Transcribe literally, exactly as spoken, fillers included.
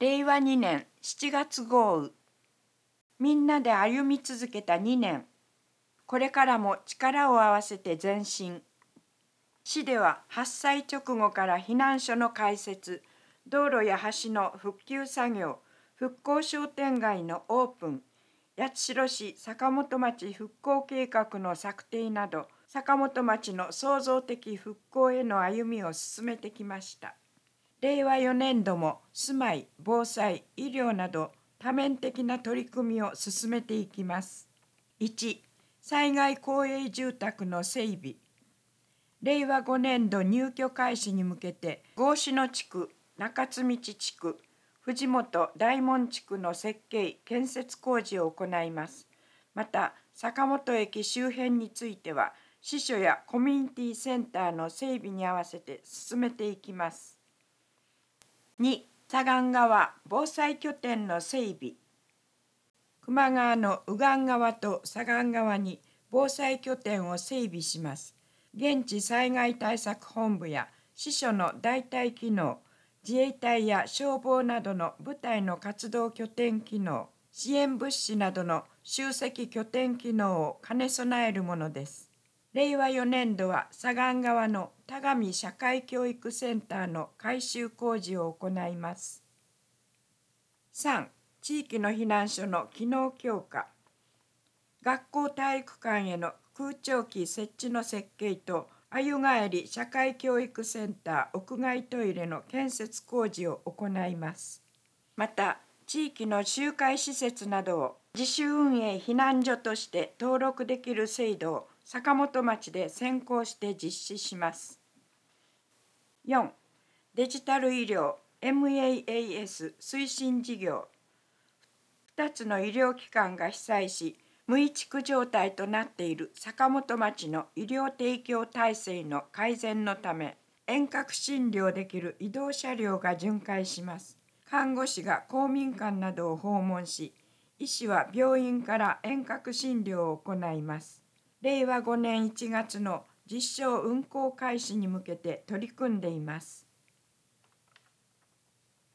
れいわにねんしちがつ豪雨。みんなで歩み続けたにねん。これからも力を合わせて前進。市では発災直後から避難所の開設、道路や橋の復旧作業、復興商店街のオープン、八代市坂本町復興計画の策定など、坂本町の創造的復興への歩みを進めてきました。れいわよねんども住まい、防災、医療など多面的な取り組みを進めていきます。いち、災害公営住宅の整備。れいわごねんど入居開始に向けて、郷志野地区、中津道地区、藤本大門地区の設計・建設工事を行います。また、坂本駅周辺については、支所やコミュニティセンターの整備に合わせて進めていきます。に、左岸川防災拠点の整備。球磨川の右岸側と左岸側に防災拠点を整備します。現地災害対策本部や支所の代替機能、自衛隊や消防などの部隊の活動拠点機能、支援物資などの集積拠点機能を兼ね備えるものです。れいわよねんどは左岸側の田上社会教育センターの改修工事を行います。さん、地域の避難所の機能強化。学校体育館への空調機設置の設計と、あゆがえり社会教育センター屋外トイレの建設工事を行います。また、地域の集会施設などを自主運営避難所として登録できる制度を坂本町で先行して実施します。よん、デジタル医療 エムエーエーエス 推進事業。ふたつの医療機関が被災し、無移築状態となっている坂本町の医療提供体制の改善のため、遠隔診療できる移動車両が巡回します。看護師が公民館などを訪問し、医師は病院から遠隔診療を行います。れいわごねんいちがつの実証運行開始に向けて取り組んでいます。